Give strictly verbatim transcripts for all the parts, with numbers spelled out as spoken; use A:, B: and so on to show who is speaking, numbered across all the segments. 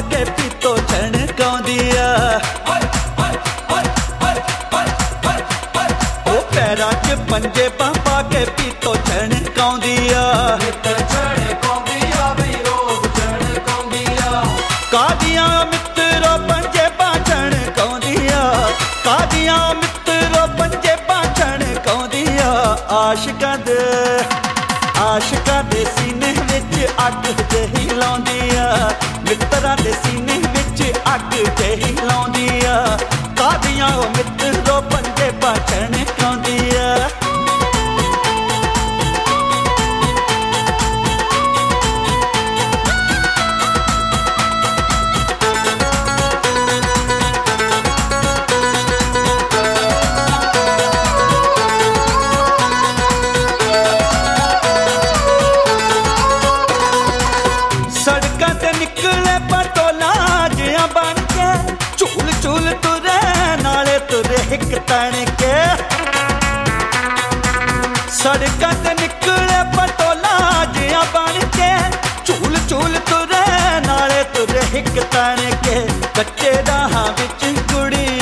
A: ਕੇ ਪੀਤੋ ਛਣਕਾਉਂਦੀ ਆ। ਉਹ ਪੈਰਾਂ 'ਚ ਪੰਜੇ ਪਾ ਕੇ ਪੀਤੋ ਛਣਕਾਉਂਦੀ ਆ। ਕਾਦੀਆਂ ਮਿੱਤਰੋ ਪੰਜੇ ਪਾ ਛਣਕਾਉਂਦੀ ਆ। ਕਾਦੀਆਂ ਮਿੱਤਰੋ ਪੰਜੇ ਪਾ ਛਣਕਾਉਂਦੀ ਆ। ਆਸ਼ਿਕਾਂ ਦੇ ਆਸ਼ਿਕਾਂ ਦੇ ਸੀਨੇ ਵਿੱਚ ਅੱਗ ਜਿਹੀ ਲਾਉਂਦੀ ਆ। ਮਿੱਤਰਾਂ ਦੇ ਸੀਨੇ ਵਿੱਚ ਅੱਗ ਜਿਹੀ ਲਾਉਂਦੀ ਆ। ਕਾਦੀਆਂ ਉਹ ਮਿੱਤਰੋ ਪੰਜੇ ਪਾ ਛਣਕਾਉਂਦੀ ਆ। ਸੜਕਾਂ ਤੇ ਨਿਕਲੇ ਪਟੋਲਾ ਜਿਹਾ ਬਣ ਕੇ, ਝੂਲ ਝੂਲ ਤੁਰੇ ਨਾਲੇ ਤੁਰੇ ਇੱਕ ਤਣ ਕੇ। ਸੜਕਾਂ ਤੇ ਨਿਕਲੇ ਪਟੋਲਾ ਜਿਹਾ ਬਣ ਕੇ, ਝੂਲ ਝੂਲ ਤੁਰੇ ਨਾਲੇ ਤੁਰੇ ਇੱਕ ਤਣ ਕੇ। ਕੱਚੇ ਰਾਹਾਂ ਵਿੱਚ ਕੁੜੀ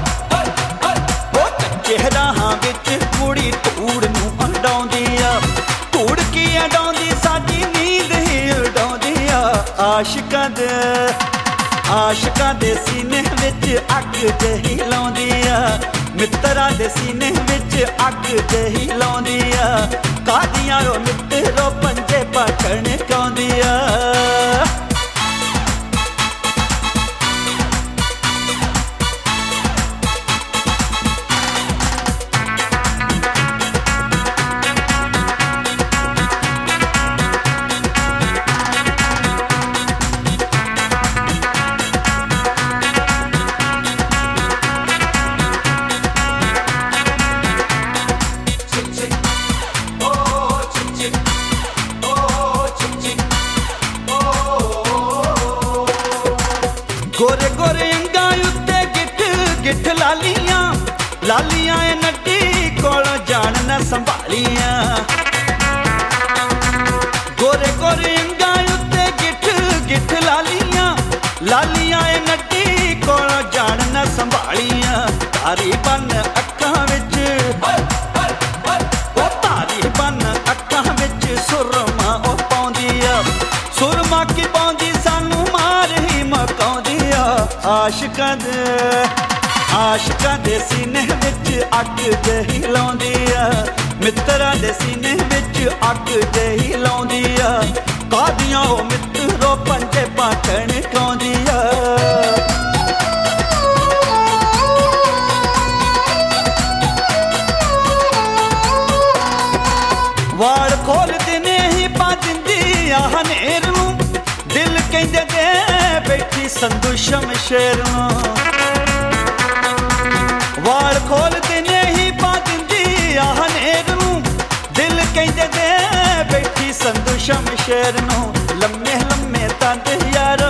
A: ਉਹ ਕੱਚੇ ਰਾਹਾਂ ਵਿੱਚ ਕੁੜੀ ਧੂੜ ਨੂੰ ਉਡਾਉਂਦੀ ਆ। ਧੂੜ ਕੀ ਉਡਾਉਂਦੀ ਸਾਡੀ ਨੀਂਦ ਹੀ ਉਡਾਉਂਦੀ ਆ। ਆਸ਼ਿਕਾਂ ਦੇ ਆਸ਼ਿਕਾਂ ਦੇ ਸੀਨੇ ਵਿੱਚ ਅੱਗ ਜਿਹੀ ਲਾਉਂਦੀ ਆ। ਮਿੱਤਰਾਂ ਦੇ ਸੀਨੇ ਵਿੱਚ ਅੱਗ ਜਿਹੀ ਲਾਉਂਦੀ ਆ। ਕਾਦੀਆਂ ਉਹ ਮਿੱਤਰੋ ਪੰਜੇ ਪਾ ਛਣਕਾਉਂਦੀ ਆ। ਗੋਰੇ ਗੋਰੇ ਅੰਗਾਂ ਉੱਤੇ ਗਿੱਠ ਗਿੱਠ ਲਾਲੀਆਂ, ਲਾਲੀਆਂ ਏ ਨੱਡੀ ਕੋਲੋਂ ਜਾਣ ਨਾ ਸੰਭਾਲੀਆਂ। ਗੋਰੇ ਗੋਰੇ ਅੰਗਾਂ ਉੱਤੇ ਗਿੱਠ ਗਿੱਠ ਲਾਲੀਆਂ, ਲਾਲੀਆਂ ਏ ਨੱਡੀ ਕੋਲੋਂ ਜਾਣ ਨਾ ਸੰਭਾਲੀਆਂ। ਧਾਰੀ ਬੰਨ ਅੱਖਾਂ ਵਿੱਚ ਉਹ ਧਾਰੀ ਬੰਨ ਅੱਖਾਂ ਵਿੱਚ ਸੁਰਮਾ ਉਹ ਪਾਉਂਦੀ ਆ। ਸੁਰਮਾ ਕੀ ਪਾਉਂਦੀ ਸਾਨੂੰ ਮਾਰ ਹੀ ਮਕਾਉਂਦੀ ਆ। ਆਸ਼ਿਕਾਂ ਦੇ ਆਸ਼ਿਕਾਂ ਦੇ ਸੀਨੇ ਵਿੱਚ ਅੱਗ ਜਿਹੀ ਲਾਉਂਦੀ ਆ। ਮਿੱਤਰਾਂ ਦੇ ਸੀਨੇ ਵਿੱਚ ਅੱਗ ਜਿਹੀ ਲਾਉਂਦੀ ਆ। ਕਾਦੀਆਂ ਉਹ ਮਿੱਤਰੋ ਪੰਜੇ ਪਾ ਛਣਕਾਉਂਦੀ ਆ। ਵਾਲ ਖੋਲ ਦਿਨੇ ਹੀ ਪਾ ਦਿੰਦੀ ਆ ਹਨੇਰ ਨੂੰ। ਦਿਲ ਕਹਿੰਦੇ ਦੇ ਬੈਠੀ ਸੰਧੂ ਸ਼ਮਸ਼ੇਰ ਨੂੰ। ਵਾਲ ਖੋਲ ਦਿਨੇ ਹੀ ਪਾ ਦਿੰਦੀ ਆ ਹਨੇਰ ਨੂੰ। ਦਿਲ ਕਹਿੰਦੇ ਦੇ ਬੈਠੀ ਸੰਧੂ ਸ਼ਮਸ਼ੇਰ ਨੂੰ। ਲੰਮੇ ਲੰਮੇ ਤੰਦ ਯਾਰ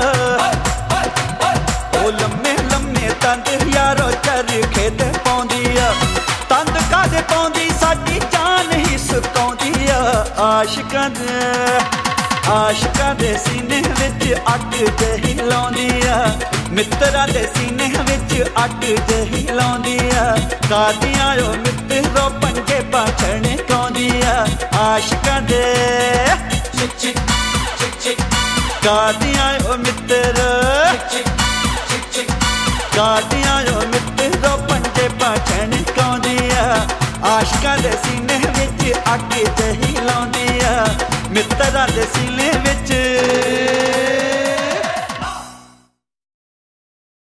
A: ਉਹ ਲੰਮੇ ਲੰਮੇ ਤੰਦ ਯਾਰੋ ਚਰਖੇ ਤੇ ਪਾਉਂਦੀ ਆ। ਤੰਦ ਕਾਹਦੇ ਪਾਉਂਦੀ ਸਾਡੀ ਜਾਨ ਹੀ ਸੁਕਾਉਂਦੀ ਆ। ਆਸ਼ਿਕਾਂ ਦੇ ਆਸ਼ਿਕਾਂ ਦੇ ਸੀਨੇ ਵਿੱਚ ਅੱਗ ਜਿਹੀ ਲਾਉਂਦੀ ਆ। ਮਿੱਤਰਾਂ ਦੇ ਸੀਨੇ ਵਿੱਚ ਅੱਗ ਜਿਹੀ ਲਾਉਂਦੀ ਆ। ਕਾਦੀਆਂ ਉਹ ਮਿੱਤਰੋ ਪੰਜੇ ਪਾ ਛਣਕਾਉਂਦੀ ਆ। ਆਸ਼ਿਕਾਂ ਦੇ ਕਾਦੀਆਂ ਉਹ ਮਿੱਤਰ ਕਾਦੀਆਂ ਉਹ ਮਿੱਤਰੋ ਪੰਜੇ ਪਾ ਛਣਕਾਉਂਦੀ ਆ। ਆਸ਼ਿਕਾਂ ਦੇ ਸੀਨੇ ਵਿੱਚ ਅੱਗ ਜਿਹੀ ਲਾਉਂਦੀ ਆ। ਮਿੱਤਰਾਂ ਦੇ ਸੀਨੇ ਵਿੱਚ